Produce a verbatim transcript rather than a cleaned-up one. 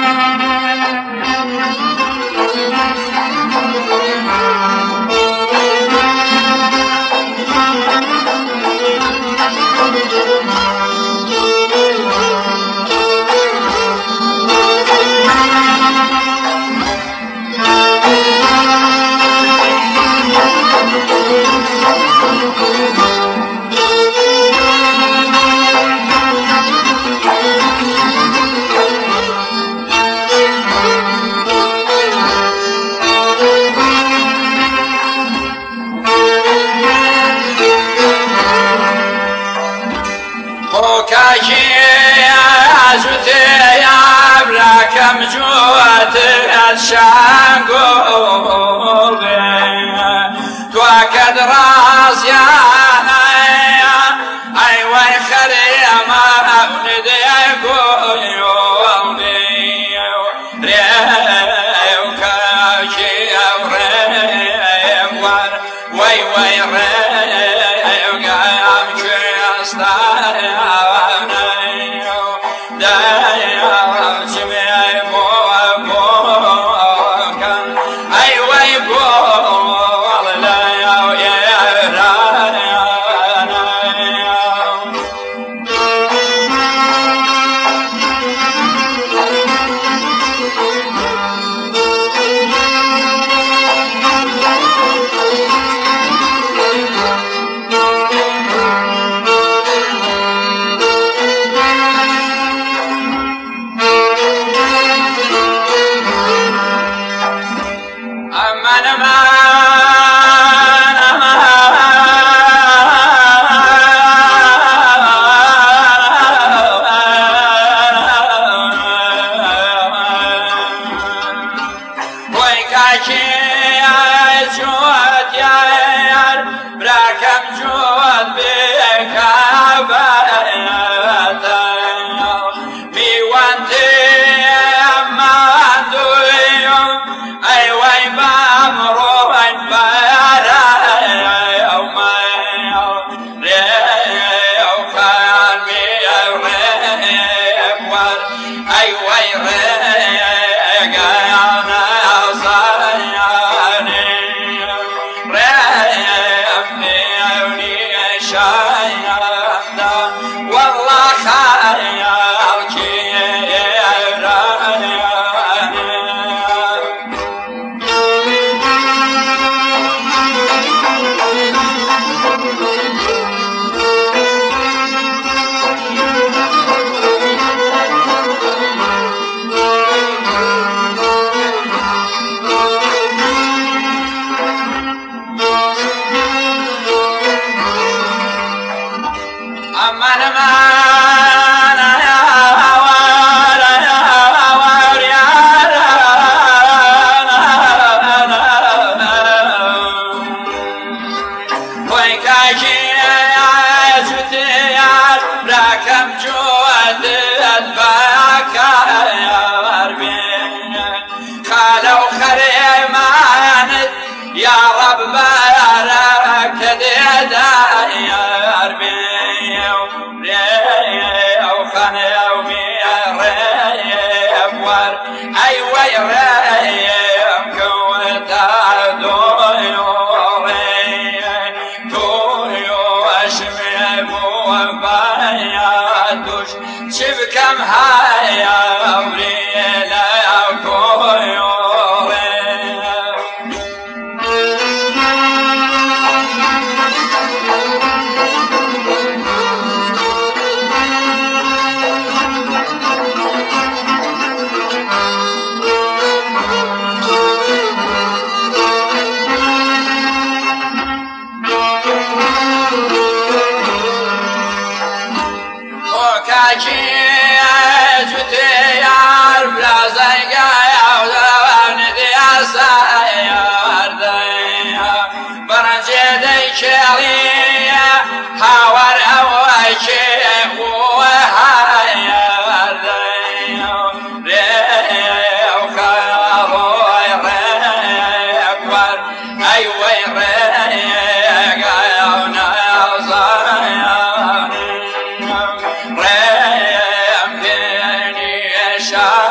كم جوات الشانقوب توكد راس يا اي وي خريما ولدي يقول يومي ريوك شي وريم ور وي وي ريوك امشي استانا يا رب بارك داير بي وخنا يومي ريب ور اي وي ريب كنت دويوري تويو اشمم وباياتوش شبكم هايا وريلا كويو هاور اوشي وهاير ريو خاوي ريكور اي وي ريقاونا صاير ريم ديني شاير